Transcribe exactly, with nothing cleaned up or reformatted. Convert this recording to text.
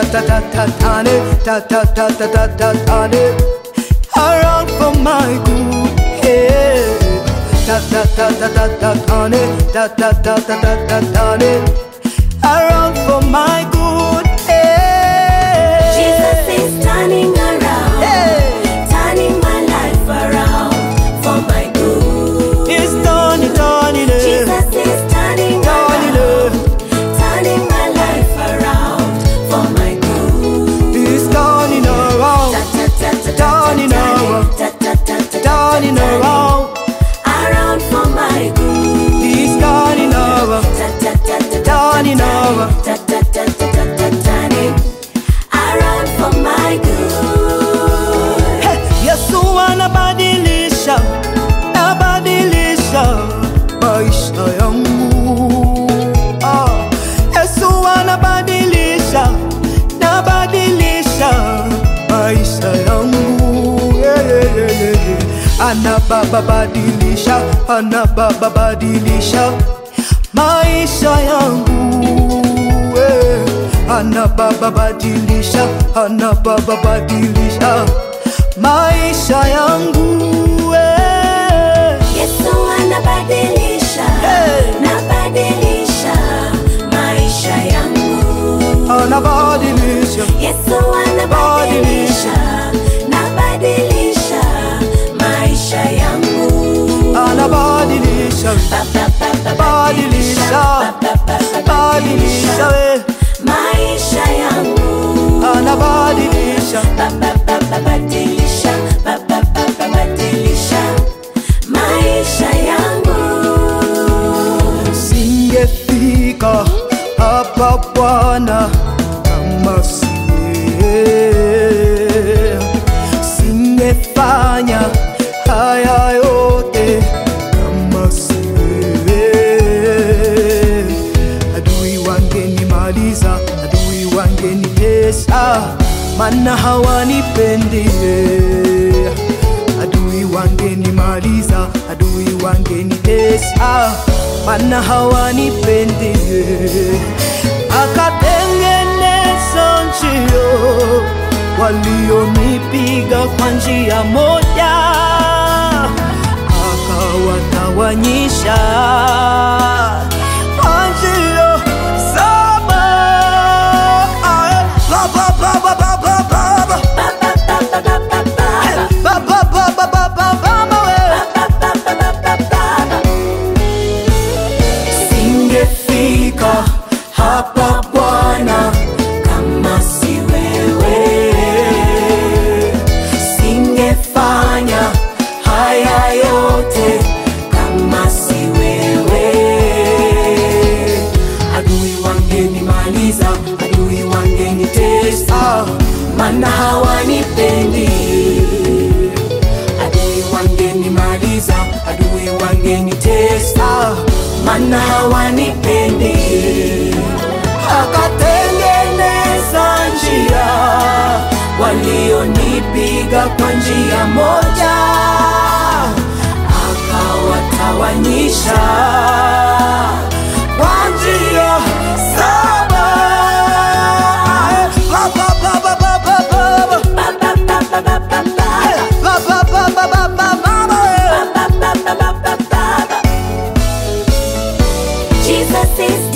ta ta ta turn it, ta ta ta ta ta ta turn it around for my good. Yeah. Ta ta ta ta ta ta turn it, ta ta ta ta ta ta turn it around for my good. Yeah. Jesus is turning around, Yeah. turning my life around for my good. He's turning, turning it. Jesus is turning Turning around, it. turning my life around for my good. He's turning around, turning around, turning around, around for my good. he's turning around, turning around. Turning around for my good. Hey, Yesu anabadilisha, anabadilisha maisha yangu. Ah, Yesu anabadilisha, anabadilisha maisha yangu. Yeah, yeah, yeah, yeah, yeah. Anababadilisha, anababadilisha maisha yangu. Yeah. Anababadilisha, anababadilisha maisha yangu. Yeah. Yesu anabadilisha, Hey. nabadilisha maisha yangu. Anabadilisha, Yesu anabadilisha, nabadilisha maisha yangu. anabadilisha, badilisha, badilisha we. Maisha yangu. Anabadilisha, Badilisha, badilisha maisha yangu. singefika hapa Bwana kama si wewe, singefanya haya yote kama si wewe. Adui wangenimaliza, adui wangenitesa, maana hawanipendi. Adui wangenimaliza, adui wangenitesa, maana hawanipendi. Akatengeneza njia, walionipiga kwa njia moja, akawatawanyisha kwa njia saba. Ba ba ba ba ba ba ba ba. Ba ba ba ba ba ba ba ba we. Singefika hapa Bwana kama si wewe, singefanya haya yote kama si wewe. Adui wangenimaliza, adui wangenitesa, maana hawanipendi. Adui wangenimaliza, adui wangenitesa, maana hawanipendi. Akatengeneza njia, walionipiga kwa njia moja, akawatawanyisha kwa njia saba. Ba ba ba ba ba ba ba ba. Ba ba ba ba ba ba ba ba. Jesus is